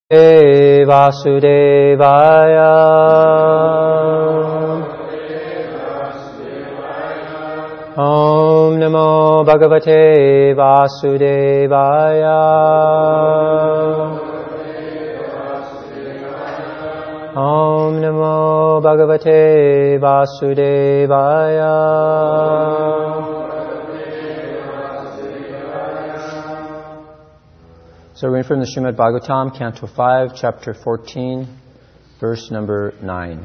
Vasudevaya. Om Namo Bhagavate Vasudevaya. Om Namo Bhagavate Vasudevaya. So we're reading from the Srimad Bhagavatam, Canto 5, Chapter 14, verse number 9.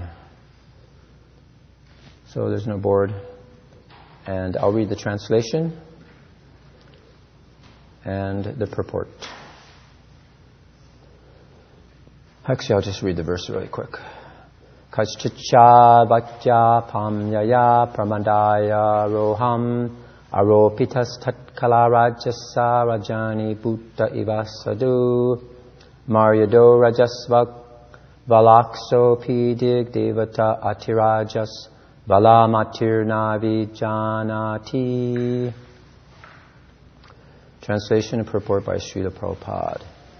So there's no board. And I'll read the translation and the purport. Actually, I'll just read the verse really quick. Kashchicha bhakya pamyaya pramandaya roham aropitas tatkala rajasa rajani bhutta ivasadu maryado rajasvak valakso pidig devata atirajas Valamatirnavi Janati. Translation and purport by Srila Prabhupada.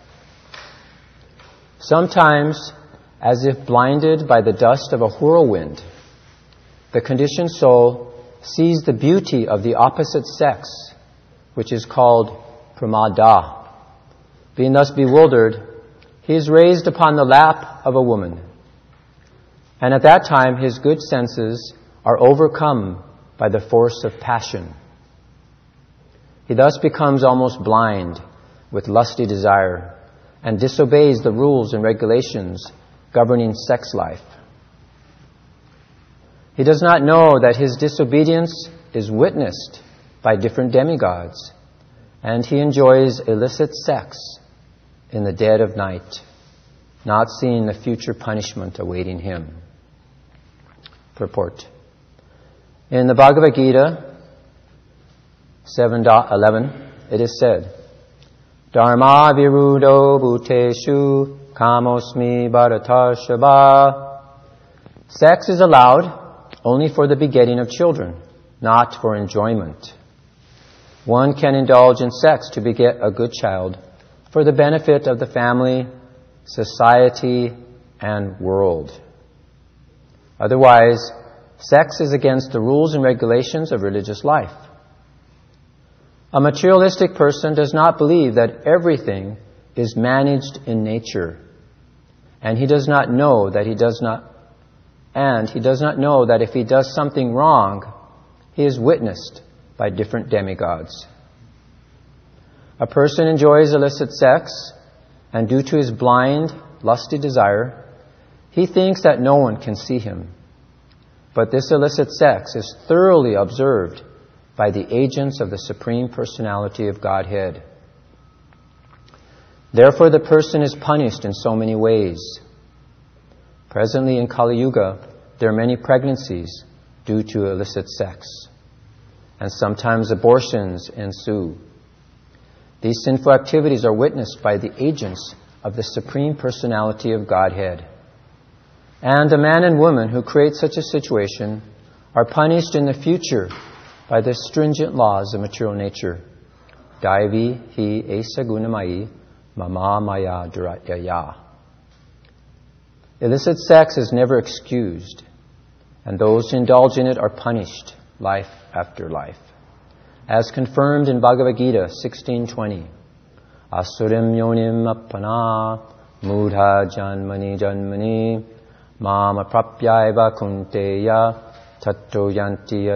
Sometimes, as if blinded by the dust of a whirlwind, the conditioned soul sees the beauty of the opposite sex, which is called pramada. Being thus bewildered, he is raised upon the lap of a woman. And at that time, his good senses are overcome by the force of passion. He thus becomes almost blind with lusty desire and disobeys the rules and regulations governing sex life. He does not know that his disobedience is witnessed by different demigods, and he enjoys illicit sex in the dead of night, not seeing the future punishment awaiting him. Purport. In the Bhagavad Gita 7.11, it is said, Dharma virudo bhuteshu kamosmi bharatarshava. Sex is allowed only for the begetting of children, not for enjoyment. One can indulge in sex to beget a good child for the benefit of the family, society, and world. Otherwise, sex is against the rules and regulations of religious life. A materialistic person does not believe that everything is managed in nature, and he does not know that if he does something wrong, he is witnessed by different demigods. A person enjoys illicit sex, and due to his blind, lusty desire, he thinks that no one can see him. But this illicit sex is thoroughly observed by the agents of the Supreme Personality of Godhead. Therefore, the person is punished in so many ways. Presently in Kali Yuga, there are many pregnancies due to illicit sex, and sometimes abortions ensue. These sinful activities are witnessed by the agents of the Supreme Personality of Godhead. And a man and woman who create such a situation are punished in the future by the stringent laws of material nature. Daivi hi esa gunamai mama maya duratyaya. Illicit sex is never excused, and those who indulge in it are punished life after life. As confirmed in Bhagavad Gita 16:20. Asurim yonim appana mudha janmani janmani Mama prapyaiva kunteya tatto yanti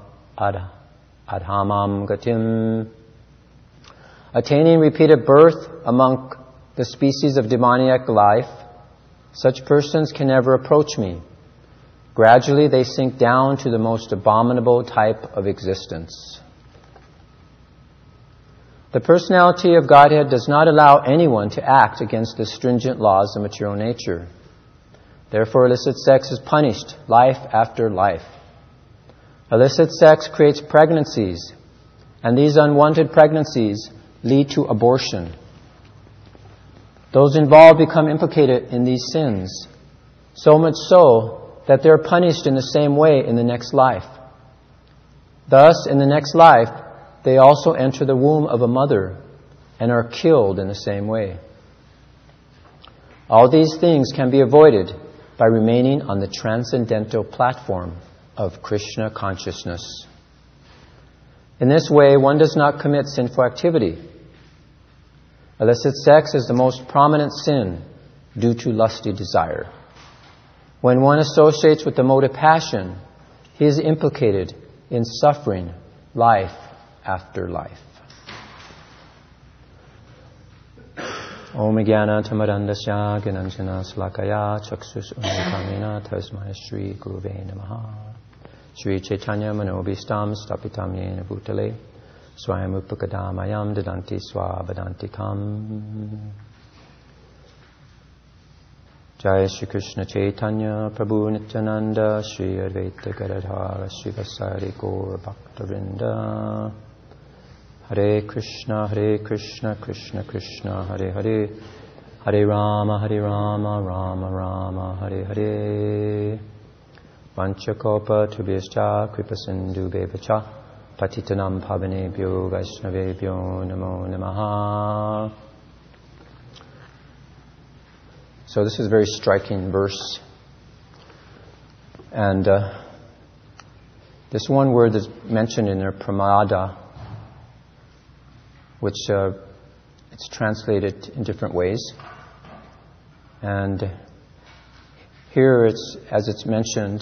adhamam gatim. Attaining repeated birth among the species of demoniac life, such persons can never approach me. Gradually they sink down to the most abominable type of existence. The personality of Godhead does not allow anyone to act against the stringent laws of material nature. Therefore, illicit sex is punished life after life. Illicit sex creates pregnancies, and these unwanted pregnancies lead to abortion. Those involved become implicated in these sins, so much so that they are punished in the same way in the next life. Thus, in the next life, they also enter the womb of a mother and are killed in the same way. All these things can be avoided by remaining on the transcendental platform of Krishna consciousness. In this way, one does not commit sinful activity. Illicit sex is the most prominent sin due to lusty desire. When one associates with the mode of passion, he is implicated in suffering life after life. Om Jnana Tamarandasya Gyananjana Salakaya Chakshus Unmitamena Tasmai Shri Guruve Namaha. Shri Chaitanya Manobhistam Stapitam Yena Bhutale Swayam Upakadamayam Dadanti Swabhadantikam. Jai Shri Krishna Chaitanya Prabhu Nityananda Shri Advaita Gadadhara Shri Vasari Gaur Bhaktavinda. Hare Krishna Krishna Krishna Hare Hare, Hare Rama Rama Rama Hare Hare. Vanchakopa Tubhyascha Kripa Sindhu Bevacha Patitanam Pavanebhyo Vaishnavebhyo Namo Namaha. So this is a very striking verse. And this one word that's mentioned in there, pramada, which it's translated in different ways. And here, as it's mentioned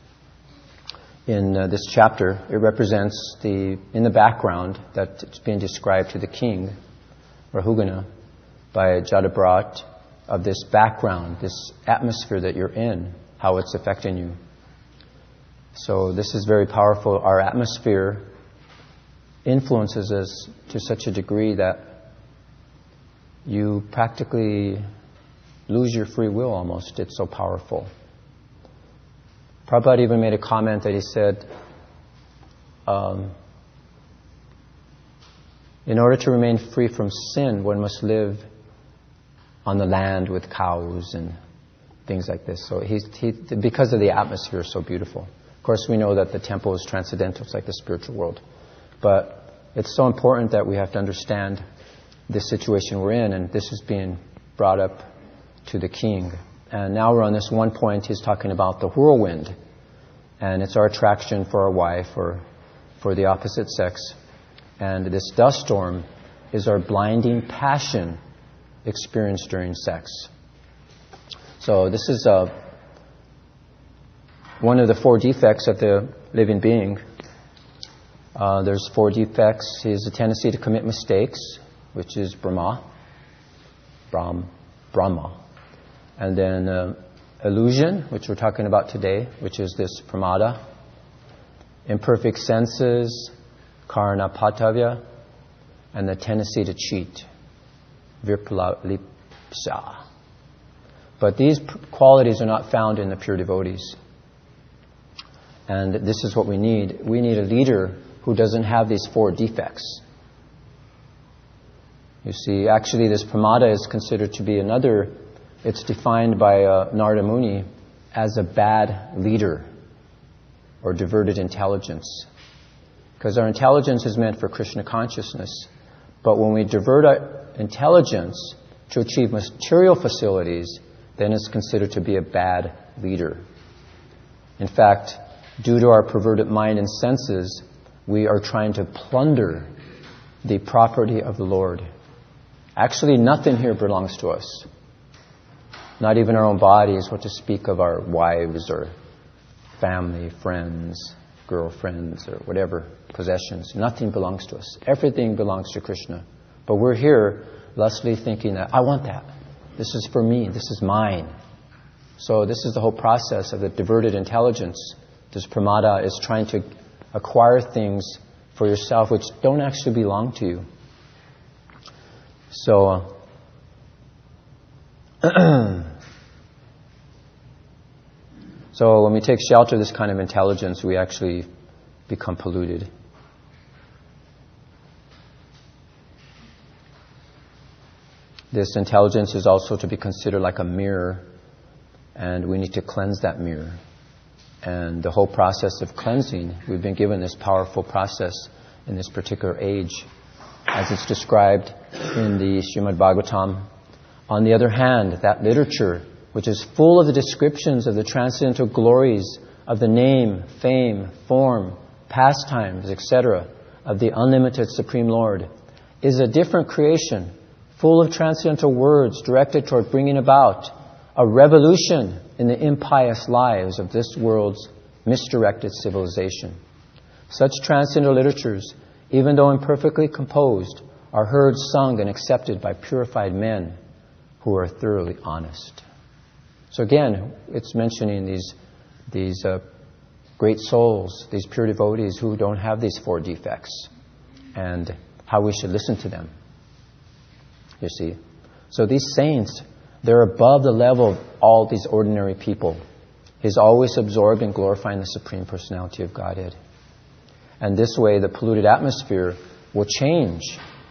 in this chapter, it represents in the background that it's being described to the king, Rahugana, by Jadabharat, of this background, this atmosphere that you're in, how it's affecting you. So this is very powerful. Our atmosphere influences us to such a degree that you practically lose your free will almost. It's so powerful. Prabhupada even made a comment that he said, in order to remain free from sin, one must live on the land with cows and things like this. So because of the atmosphere is so beautiful. Of course, we know that the temple is transcendental. It's like the spiritual world. But it's so important that we have to understand this situation we're in, and this is being brought up to the king. And now we're on this one point, he's talking about the whirlwind. And it's our attraction for our wife or for the opposite sex. And this dust storm is our blinding passion experienced during sex. So this is one of the 4 defects of the living being. There's 4 defects. He has a tendency to commit mistakes, which is Brahma. And then illusion, which we're talking about today, which is this pramada. Imperfect senses, karna patavya, and the tendency to cheat, virpalipsa. But these qualities are not found in the pure devotees. And this is what we need. We need a leader who doesn't have these 4 defects. You see, actually this pramada is considered to be it's defined by Narada Muni as a bad leader or diverted intelligence. Because our intelligence is meant for Krishna consciousness. But when we divert our intelligence to achieve material facilities, then it's considered to be a bad leader. In fact, due to our perverted mind and senses, we are trying to plunder the property of the Lord. Actually, nothing here belongs to us. Not even our own bodies, what to speak of our wives or family, friends, girlfriends, or whatever, possessions. Nothing belongs to us. Everything belongs to Krishna. But we're here lustily thinking that, I want that. This is for me. This is mine. So this is the whole process of the diverted intelligence. This pramada is trying to acquire things for yourself which don't actually belong to you. So, so when we take shelter of this kind of intelligence, we actually become polluted. This intelligence is also to be considered like a mirror, and we need to cleanse that mirror. And the whole process of cleansing, we've been given this powerful process in this particular age. As it's described in the Srimad Bhagavatam, On the other hand, that literature, which is full of the descriptions of the transcendental glories of the name, fame, form, pastimes, etc., of the unlimited Supreme Lord, is a different creation, full of transcendental words directed toward bringing about a revolution in the impious lives of this world's misdirected civilization. Such transcendental literatures, even though imperfectly composed, are heard, sung, and accepted by purified men who are thoroughly honest. So again, it's mentioning these great souls, these pure devotees who don't have these four defects, and how we should listen to them. You see? So these saints, they're above the level of all these ordinary people. He's always absorbed in glorifying the Supreme Personality of Godhead. And this way, the polluted atmosphere will change.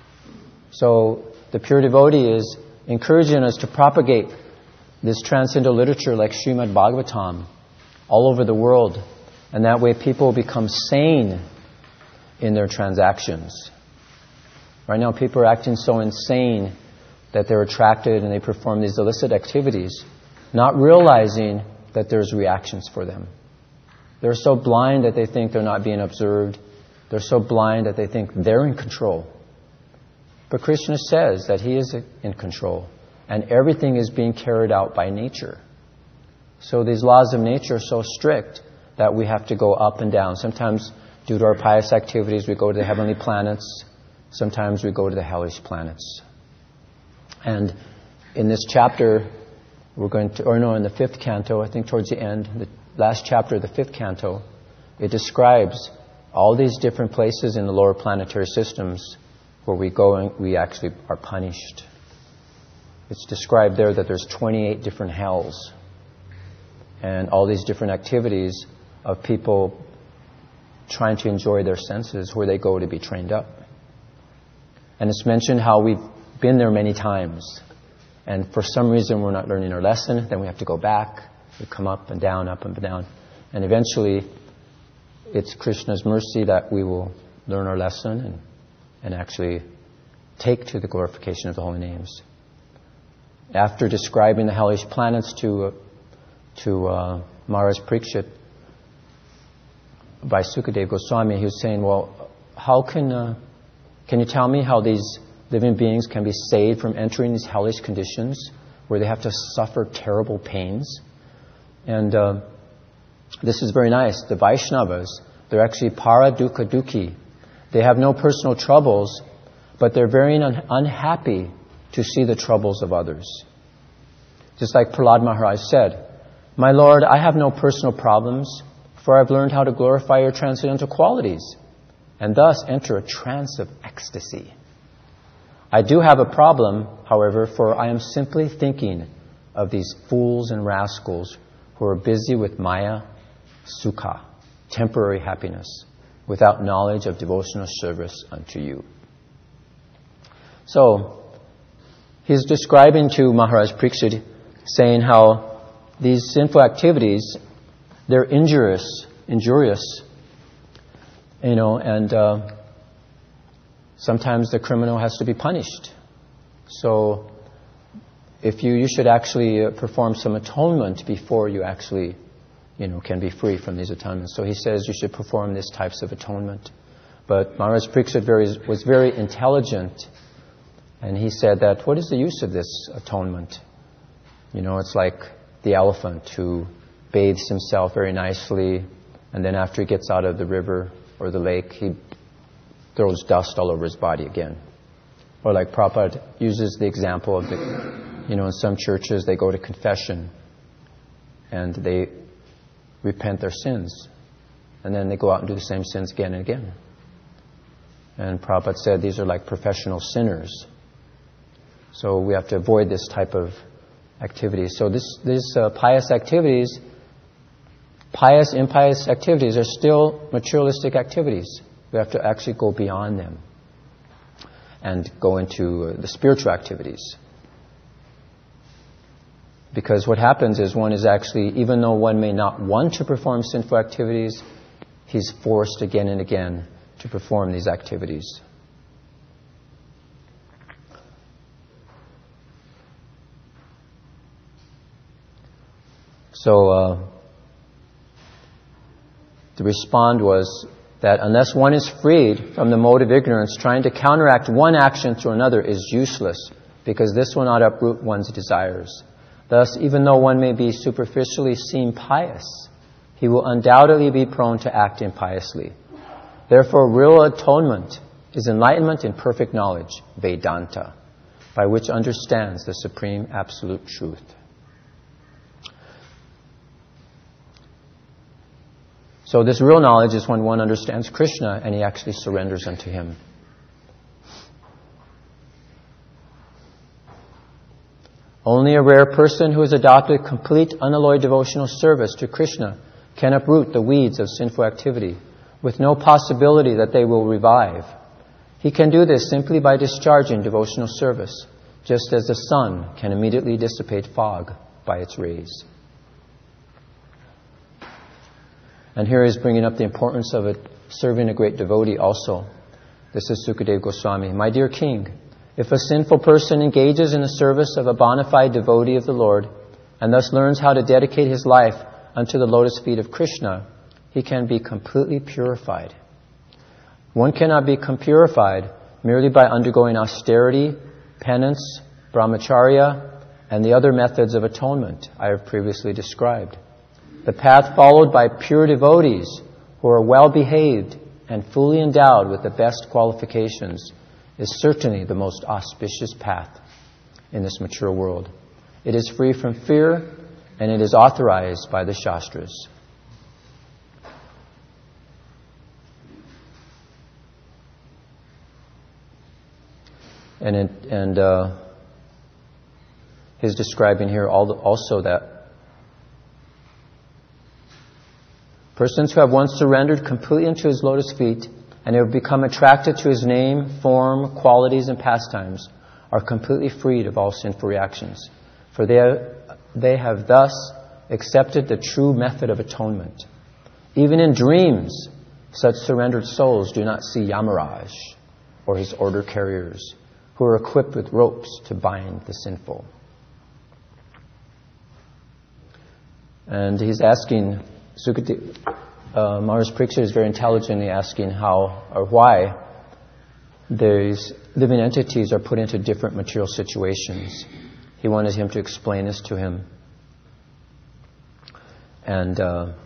So the pure devotee is encouraging us to propagate this transcendental literature like Srimad Bhagavatam all over the world. And that way people become sane in their transactions. Right now people are acting so insane that they're attracted and they perform these illicit activities, not realizing that there's reactions for them. They're so blind that they think they're not being observed. They're so blind that they think they're in control. But Krishna says that He is in control and everything is being carried out by nature. So these laws of nature are so strict that we have to go up and down. Sometimes due to our pious activities we go to the heavenly planets. Sometimes we go to the hellish planets. And in this chapter, in the 5th canto, I think towards the end, the last chapter of the 5th canto, it describes all these different places in the lower planetary systems where we go and we actually are punished. It's described there that there's 28 different hells and all these different activities of people trying to enjoy their senses where they go to be trained up. And it's mentioned how we've been there many times. And for some reason we're not learning our lesson, then we have to go back. We come up and down, up and down. And eventually it's Krishna's mercy that we will learn our lesson and actually take to the glorification of the holy names. After describing the hellish planets to Maharaj Parikshit by Sukadeva Goswami, he was saying, well, how can you tell me how these living beings can be saved from entering these hellish conditions where they have to suffer terrible pains? And this is very nice. The Vaishnavas, they're actually para dukkha dukhi. They have no personal troubles, but they're very unhappy to see the troubles of others. Just like Prahlad Maharaj said, "My Lord, I have no personal problems, for I've learned how to glorify your transcendental qualities, and thus enter a trance of ecstasy. I do have a problem, however, for I am simply thinking of these fools and rascals who are busy with maya, sukha, temporary happiness, without knowledge of devotional service unto you." So, he's describing to Maharaj Parikshit, saying how these sinful activities, they're injurious, and sometimes the criminal has to be punished. So, if you should actually perform some atonement before you actually, can be free from these atonements. So he says you should perform these types of atonement. But Maharaj Parikshit was very intelligent, and he said that, what is the use of this atonement? It's like the elephant who bathes himself very nicely, and then after he gets out of the river or the lake, he throws dust all over his body again. Or like Prabhupada uses the example of in some churches they go to confession and they repent their sins, and then they go out and do the same sins again and again. And Prabhupada said these are like professional sinners. So we have to avoid this type of activities. So these pious activities, impious activities are still materialistic activities. We have to actually go beyond them and go into the spiritual activities. Because what happens is one is actually, even though one may not want to perform sinful activities, he's forced again and again to perform these activities. So the respond was that unless one is freed from the mode of ignorance, trying to counteract one action through another is useless, because this will not uproot one's desires. Thus, even though one may be superficially seen pious, he will undoubtedly be prone to act impiously. Therefore, real atonement is enlightenment in perfect knowledge, Vedanta, by which understands the supreme absolute truth. So this real knowledge is when one understands Krishna and he actually surrenders unto him. Only a rare person who has adopted complete unalloyed devotional service to Krishna can uproot the weeds of sinful activity with no possibility that they will revive. He can do this simply by discharging devotional service, just as the sun can immediately dissipate fog by its rays. And here he's bringing up the importance of serving a great devotee also. This is Sukadeva Goswami. My dear king, if a sinful person engages in the service of a bona fide devotee of the Lord, and thus learns how to dedicate his life unto the lotus feet of Krishna, he can be completely purified. One cannot become purified merely by undergoing austerity, penance, brahmacharya, and the other methods of atonement I have previously described. The path followed by pure devotees who are well behaved and fully endowed with the best qualifications is certainly the most auspicious path in this mature world. It is free from fear and it is authorized by the Shastras. And he's describing here also that persons who have once surrendered completely into his lotus feet and have become attracted to his name, form, qualities, and pastimes are completely freed of all sinful reactions. For they have thus accepted the true method of atonement. Even in dreams, such surrendered souls do not see Yamaraj or his order carriers, who are equipped with ropes to bind the sinful. And he's asking, Maharaj Parikshit is very intelligently asking how or why these living entities are put into different material situations. He wanted him to explain this to him. And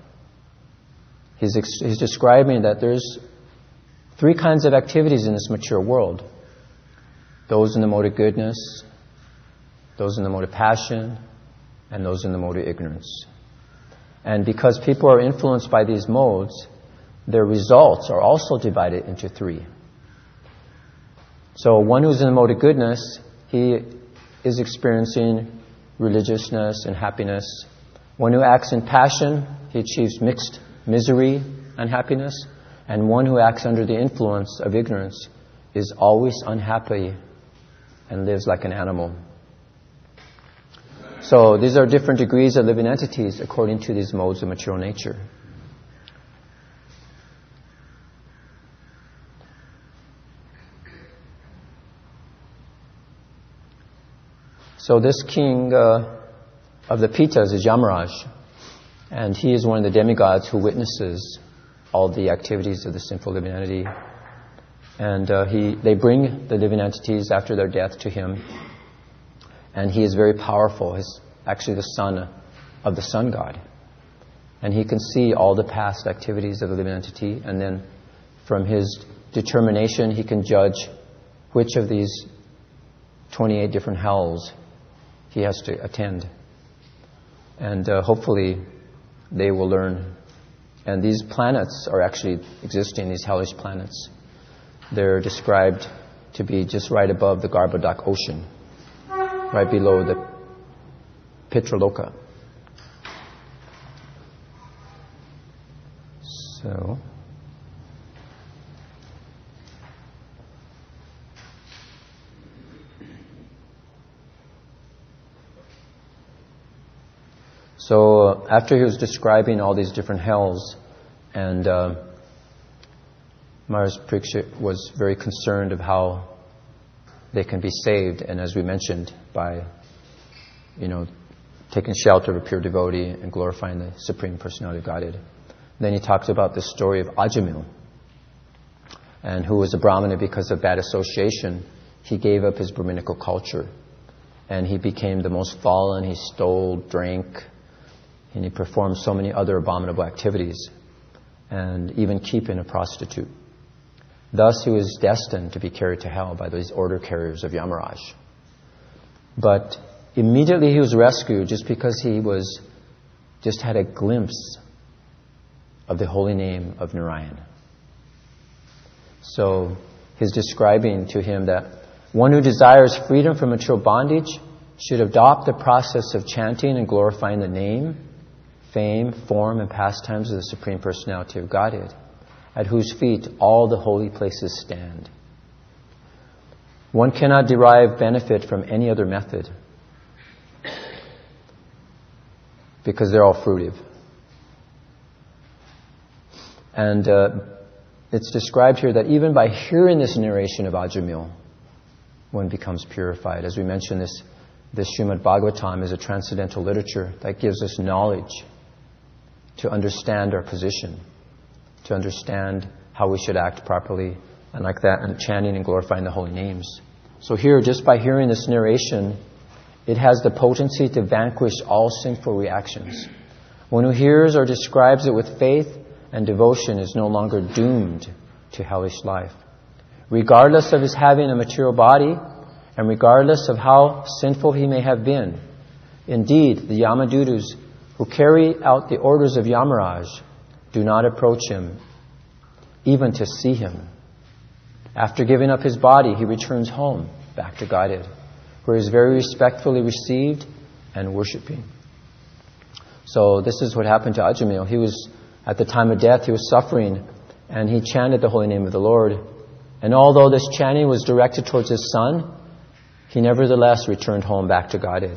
he's describing that there's three kinds of activities in this mature world. Those in the mode of goodness, those in the mode of passion, and those in the mode of ignorance. And because people are influenced by these modes, their results are also divided into three. So one who's in the mode of goodness, he is experiencing religiousness and happiness. One who acts in passion, he achieves mixed misery and happiness. And one who acts under the influence of ignorance is always unhappy and lives like an animal. So these are different degrees of living entities according to these modes of material nature. So this king of the Pitas is Yamaraj, and he is one of the demigods who witnesses all the activities of the sinful living entity. And they bring the living entities after their death to him. And he is very powerful. He's actually the son of the sun god. And he can see all the past activities of the living entity. And then from his determination, he can judge which of these 28 different hells he has to attend. And hopefully they will learn. And these planets are actually existing, these hellish planets. They're described to be just right above the Garbhodak ocean, right below the Pitraloka. So after he was describing all these different hells, and Maharaj Parikshit was very concerned of how they can be saved, and as we mentioned, by taking shelter of a pure devotee and glorifying the Supreme Personality of Godhead. Then he talks about the story of Ajamil, and who was a Brahmana because of bad association. He gave up his Brahminical culture, and he became the most fallen. He stole, drank, and he performed so many other abominable activities, and even keeping a prostitute. Thus, he was destined to be carried to hell by these order carriers of Yamaraj. But immediately he was rescued just because he just had a glimpse of the holy name of Narayan. So he's describing to him that one who desires freedom from material bondage should adopt the process of chanting and glorifying the name, fame, form, and pastimes of the Supreme Personality of Godhead, at whose feet all the holy places stand. One cannot derive benefit from any other method because they're all fruitive. And it's described here that even by hearing this narration of Ajamil, one becomes purified. As we mentioned, this Srimad Bhagavatam is a transcendental literature that gives us knowledge to understand our position, to understand how we should act properly, and like that, and chanting and glorifying the holy names. So here, just by hearing this narration, it has the potency to vanquish all sinful reactions. One who hears or describes it with faith and devotion is no longer doomed to hellish life. Regardless of his having a material body, and regardless of how sinful he may have been. Indeed, the Yamadudus who carry out the orders of Yamaraj do not approach him, even to see him. After giving up his body, he returns home, back to Godhead, where he is very respectfully received and worshipping. So this is what happened to Ajamil. He was, at the time of death, he was suffering, and he chanted the holy name of the Lord. And although this chanting was directed towards his son, he nevertheless returned home back to Godhead.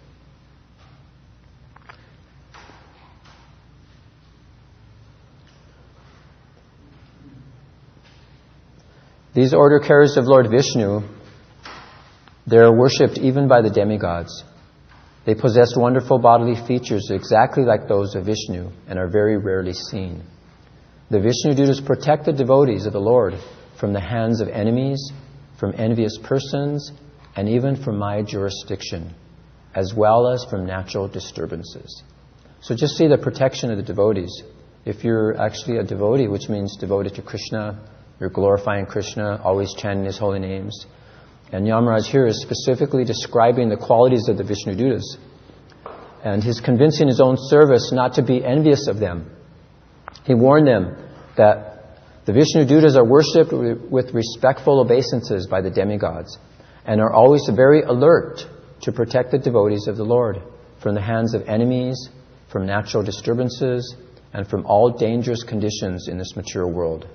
These order carriers of Lord Vishnu, they are worshipped even by the demigods. They possess wonderful bodily features exactly like those of Vishnu and are very rarely seen. The Vishnu Dutas protect the devotees of the Lord from the hands of enemies, from envious persons, and even from my jurisdiction, as well as from natural disturbances. So just see the protection of the devotees. If you're actually a devotee, which means devoted to Krishna, you're glorifying Krishna, always chanting his holy names. And Yamaraj here is specifically describing the qualities of the Vishnu Dutas. And he's convincing his own service not to be envious of them. He warned them that the Vishnu Dutas are worshipped with respectful obeisances by the demigods, and are always very alert to protect the devotees of the Lord from the hands of enemies, from natural disturbances, and from all dangerous conditions in this material world.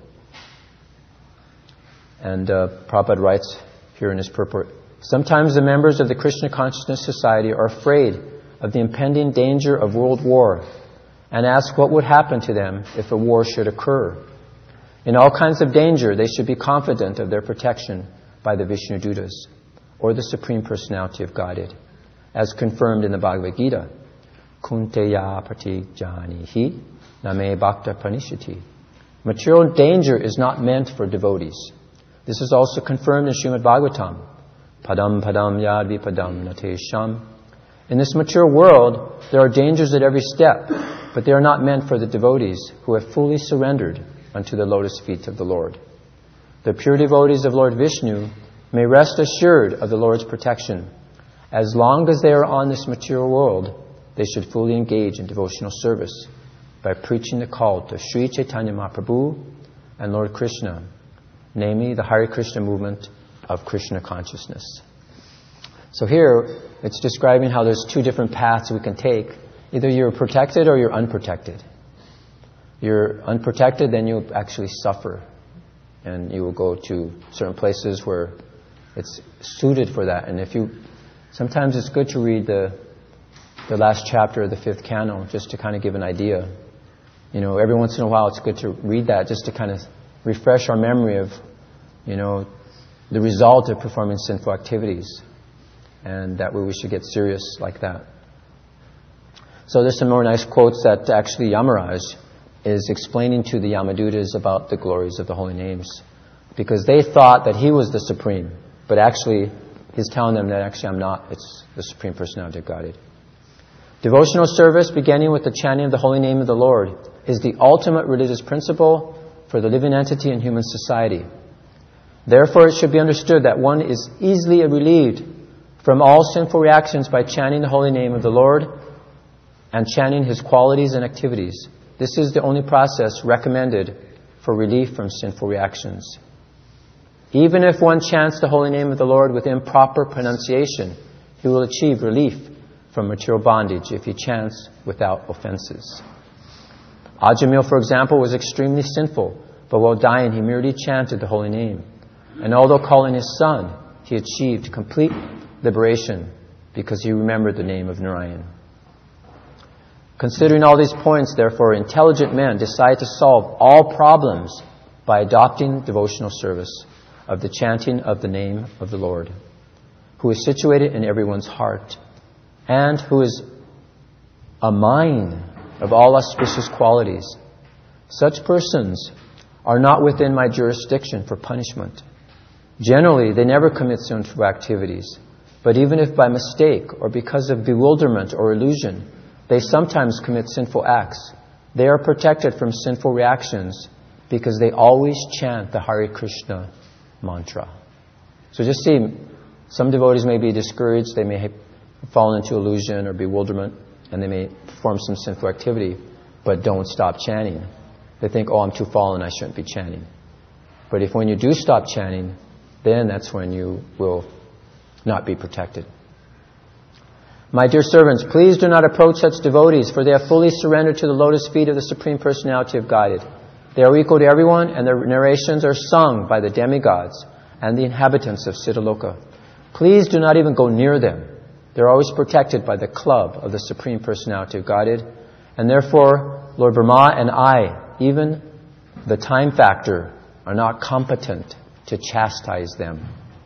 And Prabhupada writes here in his purport, sometimes the members of the Krishna Consciousness Society are afraid of the impending danger of world war and ask what would happen to them if a war should occur. In all kinds of danger, they should be confident of their protection by the Vishnu Dutas, or the Supreme Personality of Godhead, as confirmed in the Bhagavad Gita. Kunteya pratijanihi name bhakta panishati. Material danger is not meant for devotees. This is also confirmed in Srimad Bhagavatam. Padam padam yad vipadam natesham. In this material world, there are dangers at every step, but they are not meant for the devotees who have fully surrendered unto the lotus feet of the Lord. The pure devotees of Lord Vishnu may rest assured of the Lord's protection. As long as they are on this material world, they should fully engage in devotional service by preaching the call to Sri Chaitanya Mahaprabhu and Lord Krishna, namely the Hare Krishna movement of Krishna consciousness. So here, it's describing how there's two different paths we can take. Either you're protected or you're unprotected. You're unprotected, then you'll actually suffer. And you will go to certain places where it's suited for that. And sometimes it's good to read the last chapter of the 5th canto just to kind of give an idea. Every once in a while it's good to read that just to kind of refresh our memory of, the result of performing sinful activities. And that way we should get serious like that. So there's some more nice quotes that actually Yamaraj is explaining to the Yamadutas about the glories of the holy names. Because they thought that he was the Supreme, but actually he's telling them that actually I'm not. It's the Supreme Personality of Godhead. Devotional service, beginning with the chanting of the holy name of the Lord, is the ultimate religious principle for the living entity in human society. Therefore, it should be understood that one is easily relieved from all sinful reactions by chanting the holy name of the Lord and chanting His qualities and activities. This is the only process recommended for relief from sinful reactions. Even if one chants the holy name of the Lord with improper pronunciation, he will achieve relief from material bondage if he chants without offenses. Ajamil, for example, was extremely sinful, but while dying he merely chanted the holy name. And although calling his son, he achieved complete liberation because he remembered the name of Narayan. Considering all these points, therefore, intelligent men decide to solve all problems by adopting devotional service of the chanting of the name of the Lord, who is situated in everyone's heart, and who is a mine of all auspicious qualities. Such persons are not within my jurisdiction for punishment. Generally, they never commit sinful activities, but even if by mistake or because of bewilderment or illusion, they sometimes commit sinful acts, they are protected from sinful reactions because they always chant the Hare Krishna mantra. So just see, some devotees may be discouraged, they may fall into illusion or bewilderment, and they may perform some sinful activity, but don't stop chanting. They think, oh, I'm too fallen, I shouldn't be chanting. But if when you do stop chanting, then that's when you will not be protected. My dear servants, please do not approach such devotees, for they have fully surrendered to the lotus feet of the Supreme Personality of Godhead. They are equal to everyone, and their narrations are sung by the demigods and the inhabitants of Siddhaloka. Please do not even go near them. They're always protected by the club of the Supreme Personality of Godhead, and therefore Lord Brahma and I, even the time factor, are not competent to chastise them.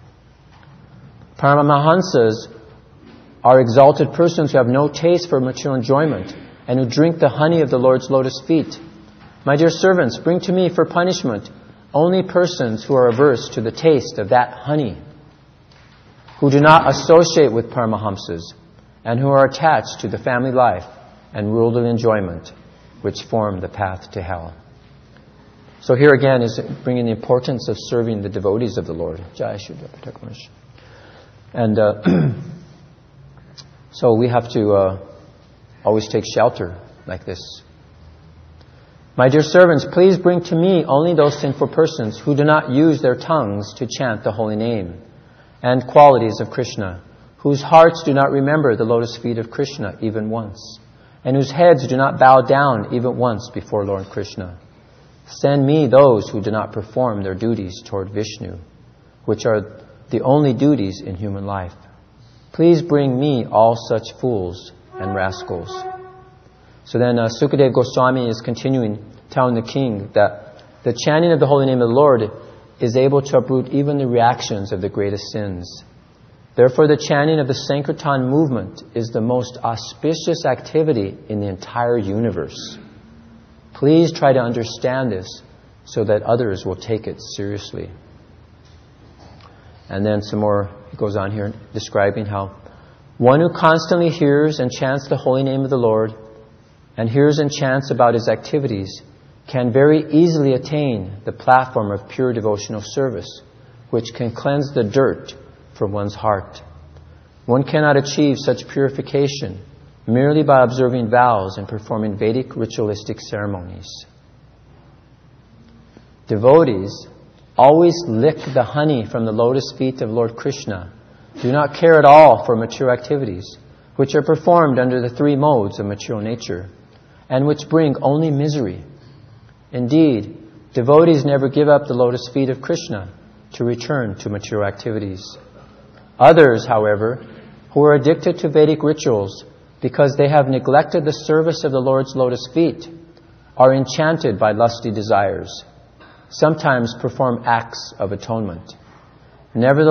Paramahamsas are exalted persons who have no taste for material enjoyment and who drink the honey of the Lord's lotus feet. My dear servants, bring to me for punishment only persons who are averse to the taste of that honey, who do not associate with Paramahamsas, and who are attached to the family life and worldly enjoyment, which form the path to hell. So here again is bringing the importance of serving the devotees of the Lord. Jai Shri Patak Maharaj. And so we have to always take shelter like this. My dear servants, please bring to me only those sinful persons who do not use their tongues to chant the holy name and qualities of Krishna, whose hearts do not remember the lotus feet of Krishna even once, and whose heads do not bow down even once before Lord Krishna. Send me those who do not perform their duties toward Vishnu, which are the only duties in human life. Please bring me all such fools and rascals. So then Sukadev Goswami is continuing, telling the king that the chanting of the holy name of the Lord is able to uproot even the reactions of the greatest sins. Therefore, the chanting of the Sankirtan movement is the most auspicious activity in the entire universe. Please try to understand this so that others will take it seriously. And then some more, he goes on here describing how one who constantly hears and chants the holy name of the Lord and hears and chants about His activities can very easily attain the platform of pure devotional service, which can cleanse the dirt from one's heart. One cannot achieve such purification merely by observing vows and performing Vedic ritualistic ceremonies. Devotees always lick the honey from the lotus feet of Lord Krishna, do not care at all for material activities, which are performed under the three modes of material nature, and which bring only misery. Indeed, devotees never give up the lotus feet of Krishna to return to material activities. Others, however, who are addicted to Vedic rituals because they have neglected the service of the Lord's lotus feet, are enchanted by lusty desires, sometimes perform acts of atonement.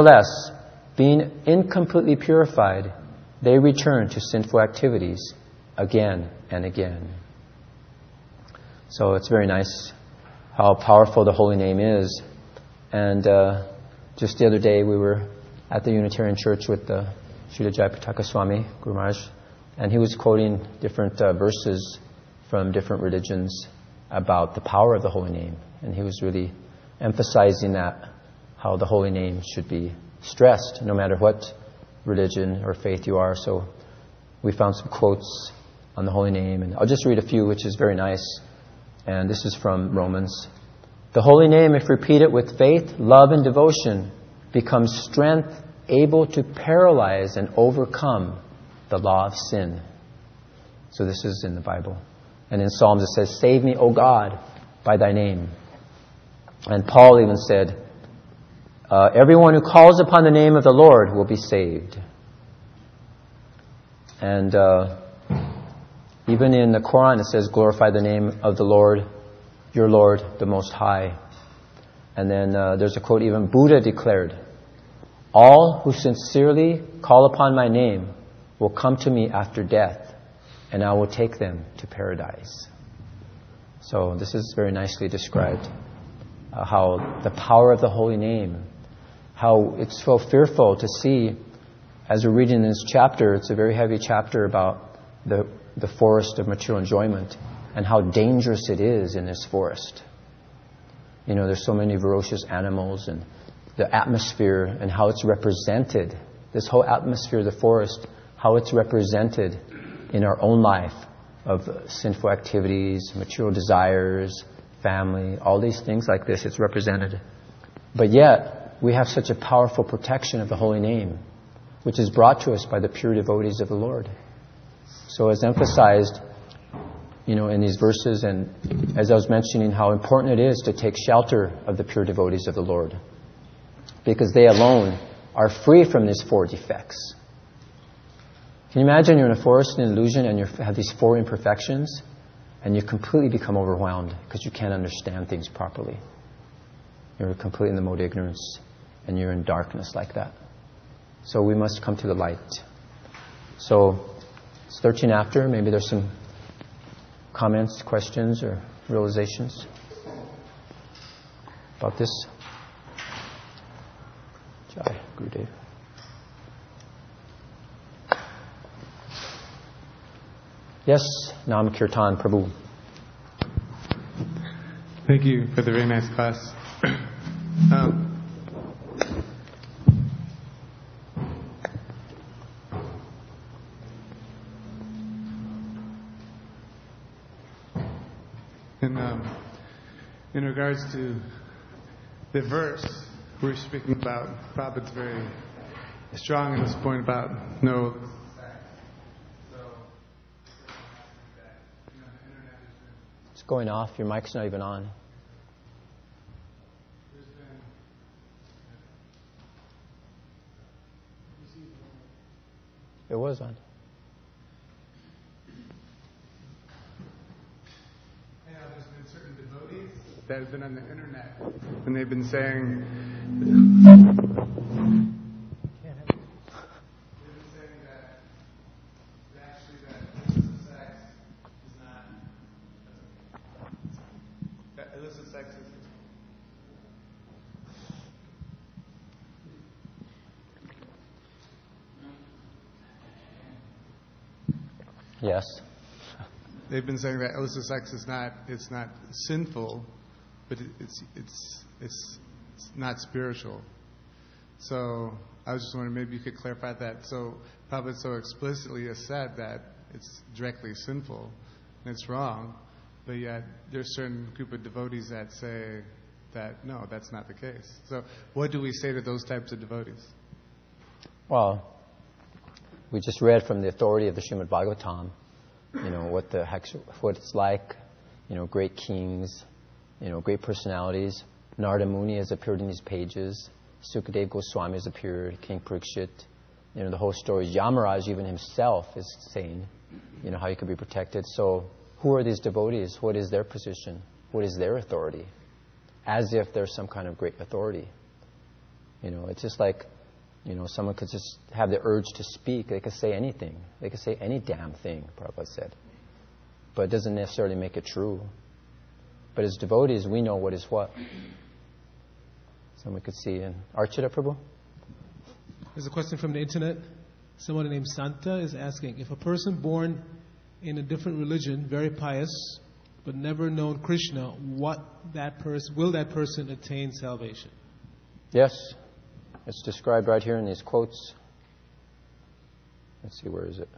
Nevertheless, being incompletely purified, they return to sinful activities again and again. So it's very nice how powerful the holy name is. And just the other day we were at the Unitarian Church with the Srila Jayapataka Swami, Guru Maharaj, and he was quoting different verses from different religions about the power of the holy name. And he was really emphasizing that, how the holy name should be stressed no matter what religion or faith you are. So we found some quotes on the holy name, and I'll just read a few, which is very nice. And this is from Romans. The holy name, if repeated with faith, love, and devotion, becomes strength able to paralyze and overcome the law of sin. So this is in the Bible. And in Psalms it says, save me, O God, by thy name. And Paul even said, everyone who calls upon the name of the Lord will be saved. And even in the Quran it says, glorify the name of the Lord, your Lord, the Most High. And then there's a quote, even Buddha declared, all who sincerely call upon my name will come to me after death, and I will take them to paradise. So this is very nicely described, how the power of the holy name, how it's so fearful to see, as we're reading this chapter, it's a very heavy chapter about the forest of material enjoyment and how dangerous it is in this forest. You know, there's so many ferocious animals, and the atmosphere and how it's represented, this whole atmosphere of the forest, how it's represented in our own life of sinful activities, material desires, family, all these things like this, it's represented. But yet, we have such a powerful protection of the holy name, which is brought to us by the pure devotees of the Lord. So as emphasized, you know, in these verses, and as I was mentioning, how important it is to take shelter of the pure devotees of the Lord, because they alone are free from these four defects. Can you imagine you're in a forest in illusion and you have these four imperfections, and you completely become overwhelmed because you can't understand things properly. You're completely in the mode of ignorance, and you're in darkness like that. So we must come to the light. So it's 13 after. Maybe there's some comments, questions, or realizations about this. Jai Gurudev. Yes, Nam Kirtan Prabhu. Thank you for the very nice class. In regards to the verse we're speaking about, Prabhupada's very strong in this point about no. It's going off. Your mic's not even on. It was on. Yeah, there's been certain devotees that have been on the internet, and they've been saying, illicit sex is Yes. They've been saying that illicit sex is not sinful, but it's not spiritual. So I was just wondering, maybe you could clarify that. So Prabhupada so explicitly has said that it's directly sinful and it's wrong, but yet there's a certain group of devotees that say that no, that's not the case. So what do we say to those types of devotees? Well, we just read from the authority of the Srimad Bhagavatam, you know, what it's like, you know, great kings, you know, great personalities. Narada Muni has appeared in these pages. Sukadeva Goswami has appeared, King Parikshit. You know, the whole story. Yamaraj even himself is saying, you know, how you could be protected. So who are these devotees? What is their position? What is their authority? As if there's some kind of great authority. You know, it's just like Someone could just have the urge to speak. They could say anything. They could say any damn thing, Prabhupada said. But it doesn't necessarily make it true. But as devotees, we know what is what. Someone could see. And Archita Prabhu? There's a question from the internet. Someone named Santa is asking, if a person born in a different religion, very pious, but never known Krishna, will that person attain salvation? Yes. It's described right here in these quotes. Let's see, where is it?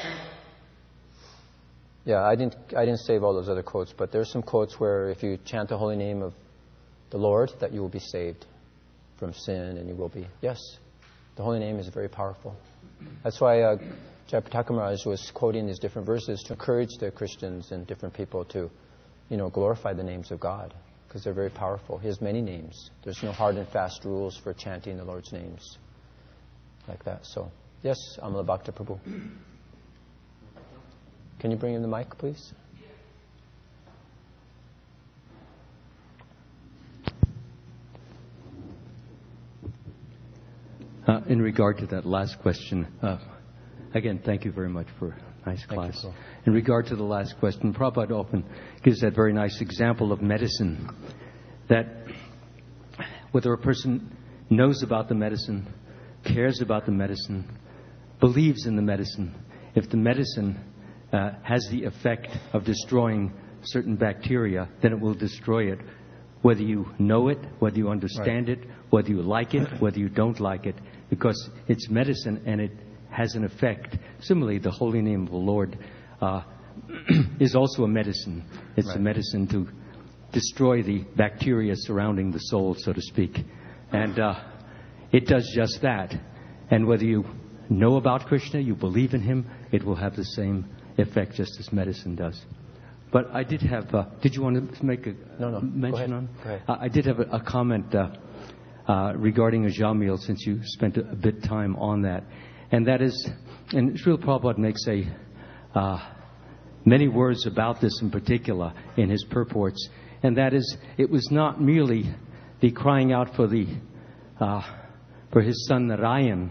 Yeah, I didn't save all those other quotes, but there's some quotes where if you chant the holy name of the Lord, that you will be saved from sin, and you will be. Yes, the holy name is very powerful. That's why Jayapataka Maharaj was quoting these different verses to encourage the Christians and different people to, glorify the names of God, because they're very powerful. He has many names. There's no hard and fast rules for chanting the Lord's names like that. So, yes, Amala Bhakta Prabhu. Can you bring in the mic, please? In regard to that last question, again, thank you very much for a nice class. In regard to the last question, Prabhupada often gives that very nice example of medicine, that whether a person knows about the medicine, cares about the medicine, believes in the medicine, if the medicine has the effect of destroying certain bacteria, then it will destroy it, whether you know it, whether you understand it, whether you like it, whether you don't like it, because it's medicine and it has an effect. Similarly, the holy name of the Lord is also a medicine. It's a medicine to destroy the bacteria surrounding the soul, so to speak. And it does just that. And whether you know about Krishna, you believe in Him, it will have the same effect just as medicine does. But I did have... did you want to make a mention on? Go ahead. I did have a comment regarding Ajamil, since you spent a bit of time on that. And that is... And Srila Prabhupada makes many words about this in particular in his purports. And that is, it was not merely the crying out for his son Narayan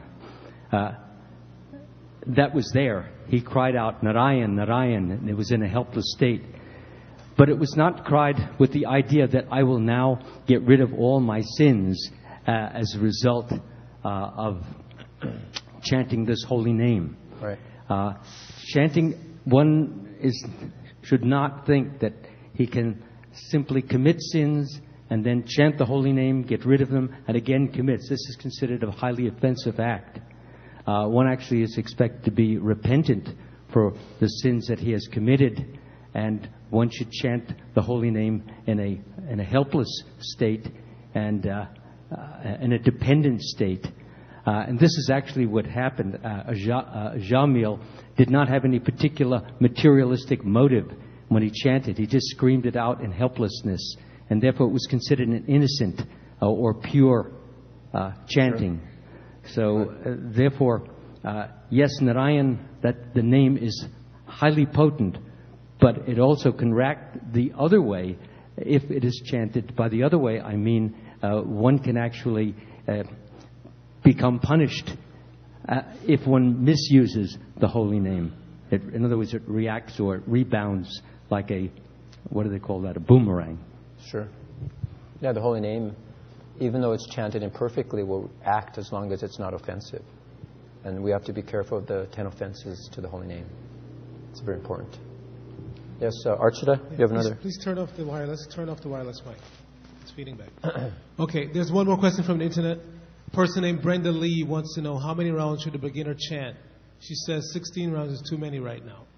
that was there. He cried out, Narayan, Narayan, and it was in a helpless state. But it was not cried with the idea that I will now get rid of all my sins as a result of chanting this holy name. Right. Chanting, one should not think that he can simply commit sins and then chant the holy name, get rid of them, and again commits. This is considered a highly offensive act. One actually is expected to be repentant for the sins that he has committed, and one should chant the holy name in a helpless state and in a dependent state. And this is actually what happened. Ajamil did not have any particular materialistic motive when he chanted. He just screamed it out in helplessness, and therefore it was considered an innocent or pure chanting. So, therefore, yes, Narayan, that the name is highly potent, but it also can rack the other way if it is chanted. By the other way, I mean one can actually become punished if one misuses the holy name. In other words, it reacts or rebounds like a boomerang. Sure. Yeah, the holy name, even though it's chanted imperfectly, will act as long as it's not offensive. And we have to be careful of the 10 offenses to the holy name. It's very important. Yes, Archita, you have another? Please turn off the wireless. Turn off the wireless mic. It's feeding back. Okay, there's one more question from the internet. A person named Brenda Lee wants to know how many rounds should a beginner chant. She says 16 rounds is too many right now.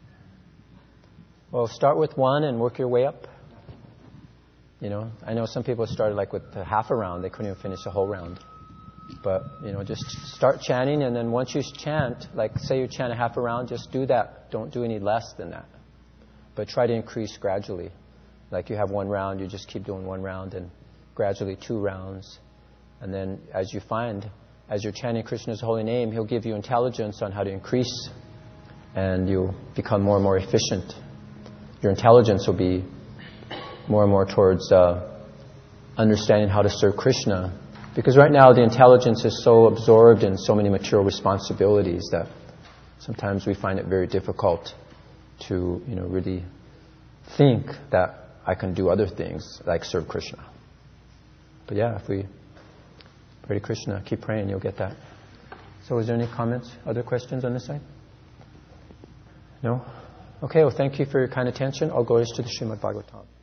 Well, start with one and work your way up. I know some people started with half a round. They couldn't even finish a whole round. But, just start chanting, and then once you chant, say you chant a half a round, just do that. Don't do any less than that. But try to increase gradually. Like you have 1 round, you just keep doing 1 round, and gradually 2 rounds. And then as you find, as you're chanting Krishna's holy name, He'll give you intelligence on how to increase, and you'll become more and more efficient. Your intelligence will be more and more towards understanding how to serve Krishna Because right now the intelligence is so absorbed in so many material responsibilities that sometimes we find it very difficult to, really think that I can do other things like serve Krishna. But yeah, if we pray to Krishna, keep praying, you'll get that. So is there any comments, other questions on this side? No? Okay, well thank you for your kind attention. All glories to the Srimad Bhagavatam.